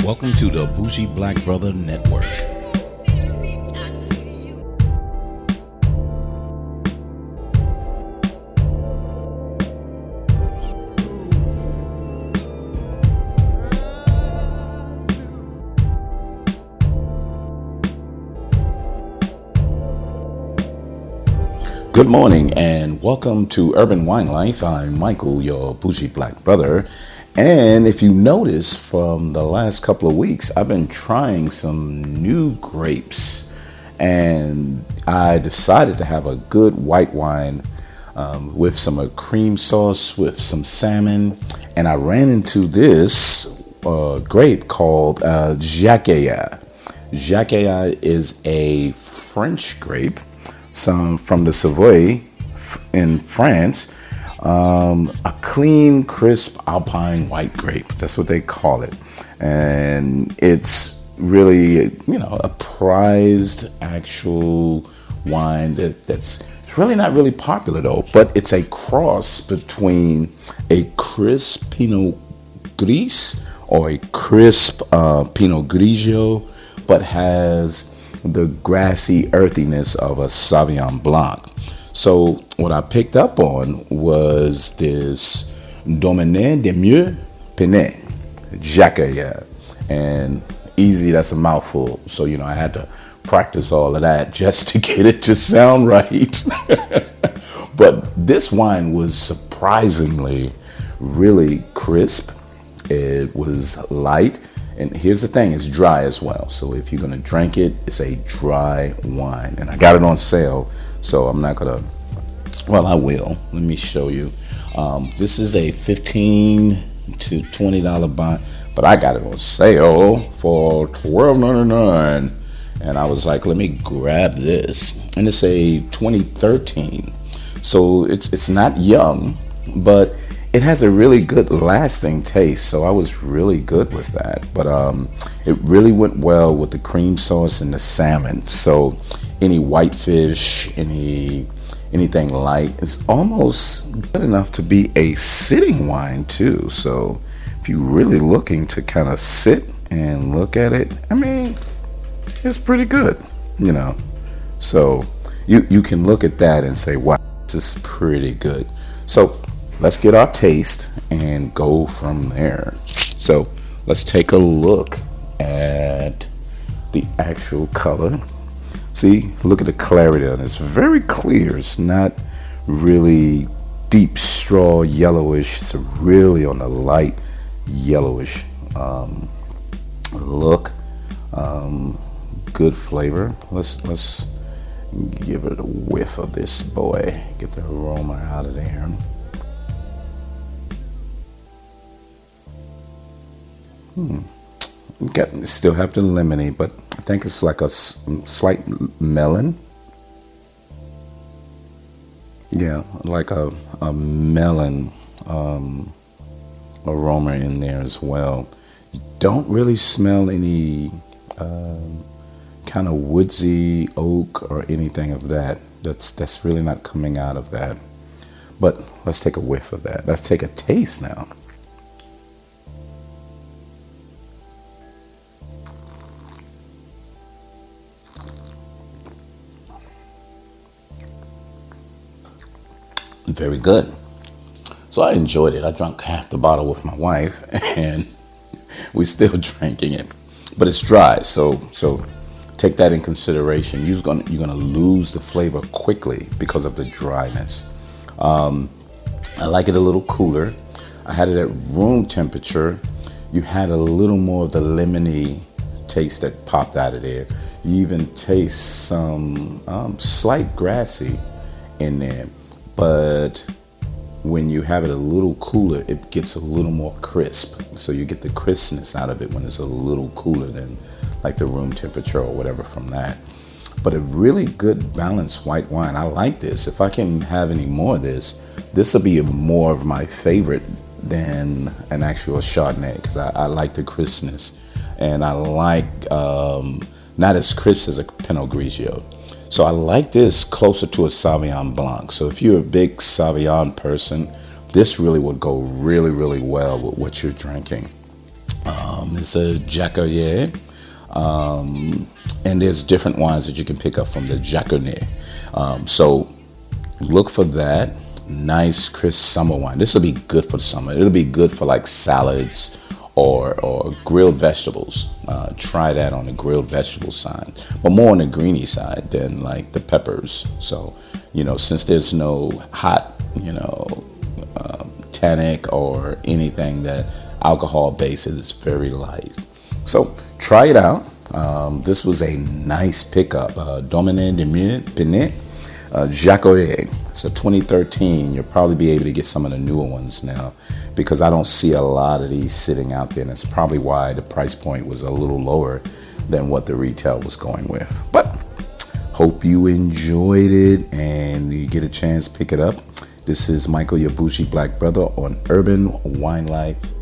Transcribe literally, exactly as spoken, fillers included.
Welcome to the Bougie Black Brother Network. Good morning and welcome to Urban Wine Life. I'm Michael, your bougie black brother. And if you notice from the last couple of weeks, I've been trying some new grapes. And I decided to have a good white wine um, with some uh, cream sauce, with some salmon. And I ran into this uh, grape called uh, Jacqueart. Jacqueart is a French grape. Some from the Savoy in France, um, a clean, crisp Alpine white grape. That's what they call it. And it's really, you know, a prized actual wine that, that's it's really not really popular though, but it's a cross between a crisp Pinot Gris or a crisp uh, Pinot Grigio, but has the grassy earthiness of a Sauvignon Blanc. So what I picked up on was this Domaine des Mieux Penet, Jacqueart. And easy, that's a mouthful. So, you know, I had to practice all of that just to get it to sound right. But this wine was surprisingly really crisp. It was light. And here's the thing, it's dry as well. So if you're gonna drink it, it's a dry wine. And I got it on sale, so I'm not gonna, well, I will. Let me show you. Um, this is a fifteen to twenty dollars buy, but I got it on sale for twelve ninety-nine. And I was like, let me grab this. And it's a twenty thirteen. So it's it's not young, but it has a really good lasting taste, so I was really good with that. But um, it really went well with the cream sauce and the salmon. So any whitefish, any anything light, it's almost good enough to be a sitting wine too. So if you're really looking to kind of sit and look at it, I mean, it's pretty good, you know. So you you can look at that and say, wow, this is pretty good. So let's get our taste and go from there. So let's take a look at the actual color. See, look at the clarity on it. It's very clear. It's not really deep straw yellowish. It's really on the light yellowish um, look. Um, good flavor. Let's let's give it a whiff of this boy. Get the aroma out of there. Hmm. Got, still have the lemony, but I think it's like a s- slight melon. Yeah, like a, a melon um, aroma in there as well. Don't really smell any um, kind of woodsy oak or anything of that. That's that's really not coming out of that. But let's take a whiff of that. Let's take a taste now. Very good. So I enjoyed it. I drank half the bottle with my wife, and we're still drinking it. But it's dry, so so take that in consideration. You're gonna you're gonna lose the flavor quickly because of the dryness. Um, I like it a little cooler. I had it at room temperature. You had a little more of the lemony taste that popped out of there. You even taste some um, slight grassy in there. But when you have it a little cooler, it gets a little more crisp. So you get the crispness out of it when it's a little cooler than like the room temperature or whatever from that. But a really good balanced white wine. I like this. If I can have any more of this, this will be more of my favorite than an actual Chardonnay, because I, I like the crispness. And I like um, not as crisp as a Pinot Grigio. So I like this closer to a Sauvignon Blanc. So if you're a big Sauvignon person, this really would go really, really well with what you're drinking. Um, it's a Jacquerie. Um, and there's different wines that you can pick up from the Jacquerie. Um, so look for that. Nice, crisp summer wine. This will be good for summer. It'll be good for like salads or or grilled vegetables. Uh, try that on the grilled vegetable side, but more on the greeny side than like the peppers. So, you know, since there's no hot, you know, uh, tannic or anything that alcohol based, it's very light. So try it out. Um, this was a nice pickup. Uh, Domaine de Pinet, uh, Jacquerie. So twenty thirteen, you'll probably be able to get some of the newer ones now because I don't see a lot of these sitting out there. And that's probably why the price point was a little lower than what the retail was going with. But hope you enjoyed it and you get a chance, pick it up. This is Michael, your bougie black brother on Urban Wine Life.